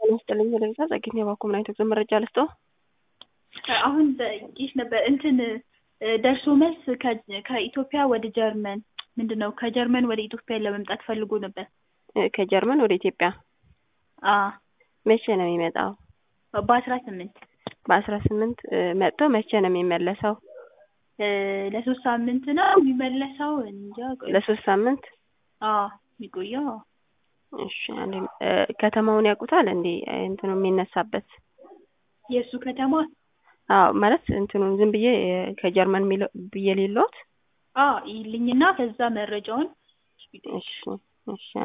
ይመስልኝ ለዛ ዘግኝ ባኩም ላይ ተዘም መረጃ ልስጦ አሁን በቂስ ነበር እንትን ደርሶ መልስ ከኢትዮጵያ ወደ ጀርመን ምንድነው ከጀርመን ወደ ኢትዮጵያ ለመምጣት ፈልጎ ነበር ከጀርመን ወደ ኢትዮጵያ መቼ ነው የሚመጣው በ18 መጥቶ መቼ ነው የሚመለሰው ለ3 ሳምንት ነው የሚመለሰው እንጃ ለ3 ሳምንት የሚቆየው እሺ አንዴ ከተማውን ያውቁታል እንዴ እንትኑ የሚነሳበት የሱ ከተማ ማለት እንትኑን ዝም ብዬ ከጀርመን ብዬ ሌሎት ይልኝና ከዛ መረጃውን እሺ